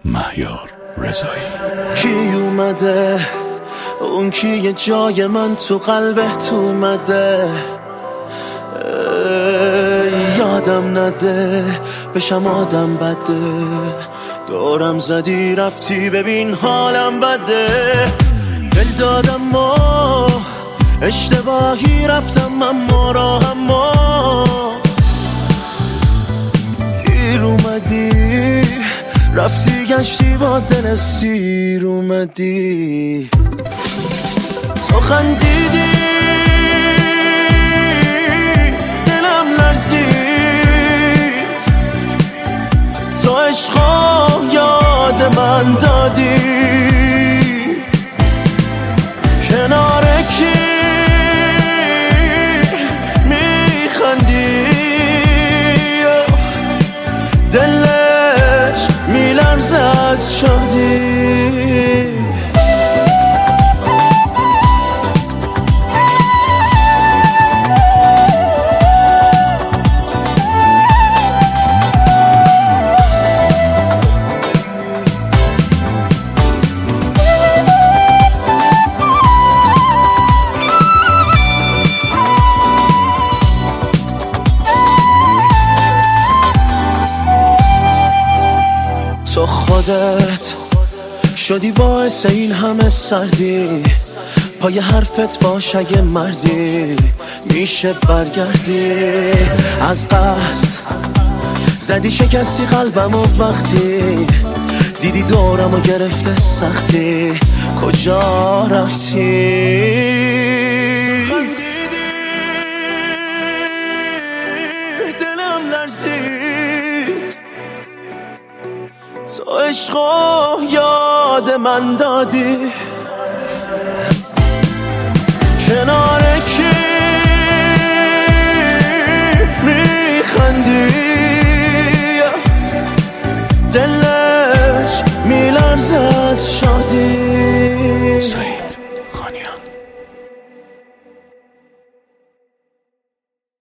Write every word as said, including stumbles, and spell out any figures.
مهیار رضایی. کی اومده اون کی یه جای من تو قلبت اومده، یادم نده بشم آدم بده، دورم زدی رفتی ببین حالم بده، دل دادم و اشتباهی رفتم اما راهم ما دیر اومدی رفتی گشتی با دل سیر اومدی، تو خندیدی دلم لرزید، تو عشقا یاد من دادی، کنار کی میخندی دلش میلرزه از شادی. تو خودت شدی باعث این همه سردی، پای حرفت باش اگه مردی میشه برگردی، از قصد زدی شکستی قلبم و وقتی دیدی دورم و گرفته سختی کجا رفتی، دلم لرزید، تو عشقا یاد من دادی.